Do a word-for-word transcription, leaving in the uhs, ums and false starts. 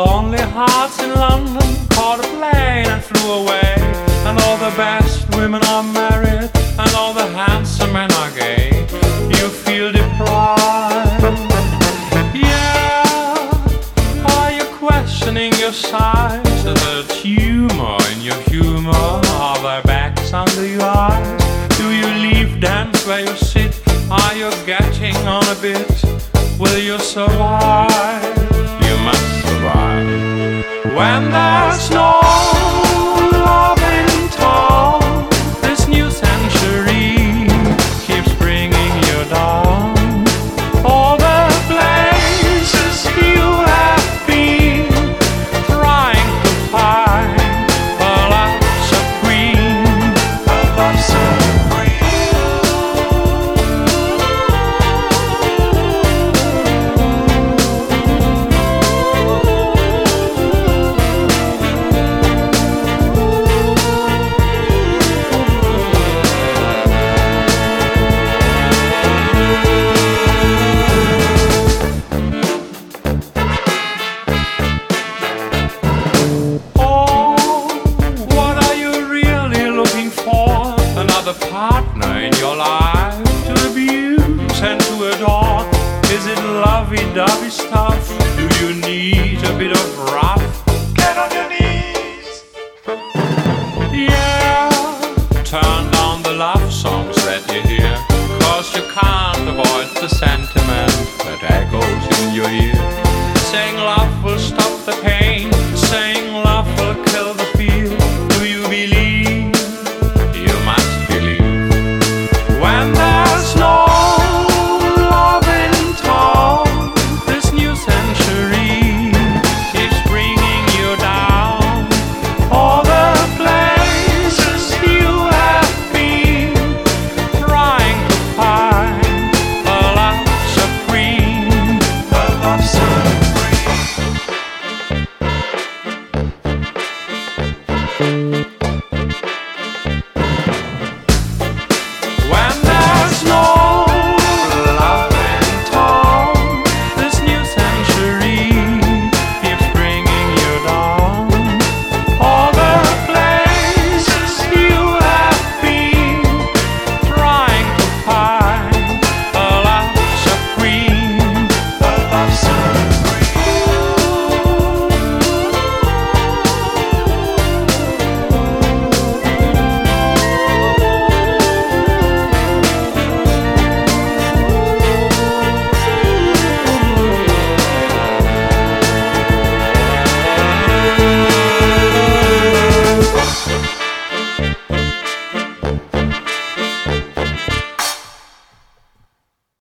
lonely hearts in London caught a plane and flew away. And all the best women are married, and all the handsome men are gay. You feel deprived. Yeah, are you questioning your size? Is there a tumor in your humor? Are there bags under your eyes? Do you leave dance where you sit? Are you getting on a bit? Will you survive? You must survive. When there's no love in town, this new century keeps bringing you down. All the places you have been, trying to find a love supreme, a love supreme. Another partner in your life to abuse and to adore? Is it lovey-dovey stuff? Do you need a bit of